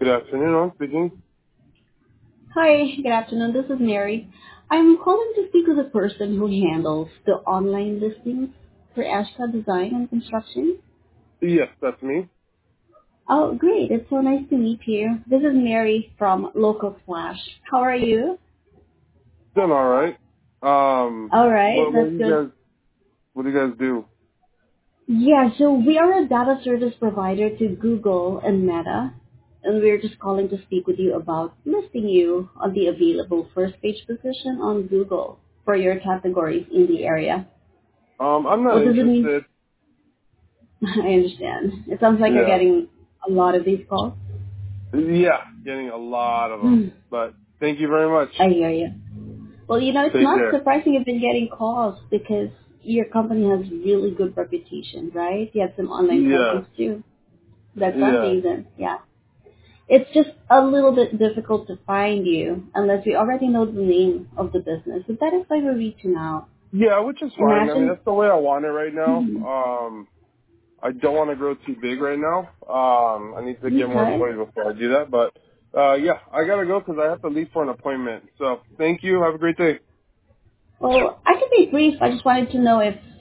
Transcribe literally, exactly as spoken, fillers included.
Good afternoon, I'm speaking. Hi, good afternoon. This is Mary. I'm calling to speak with the person who handles the online listings for Ashka Design and Construction. Yes, that's me. Oh, great. It's so nice to meet you. This is Mary from Local Flash. How are you? Doing all right. Um, All right, what, what do that's you good. guys, what do you guys do? Yeah, so we are a data service provider to Google and Meta, and we're just calling to speak with you about listing you on the available first page position on Google for your categories in the area. Um, I'm not What does it mean? interested. I understand. It sounds like you're Yeah. getting a lot of these calls. Yeah, getting a lot of them. Hmm. But thank you very much. I hear you. Well, you know, it's Take not care. surprising you've been getting calls because your company has really good reputation, right? You have some online Yeah. presence too. That's one Yeah. reason, yeah. It's just a little bit difficult to find you unless we already know the name of the business. But that is why we're reaching out. Yeah, which is fine. I mean, Imagine. that's the way I want it right now. Mhm. Um, I don't want to grow too big right now. Um, I need to get more Okay. employees before I do that. But, uh, yeah, I gotta go because I have to leave for an appointment. So thank you. Have a great day. Well, I can be brief. I just wanted to know if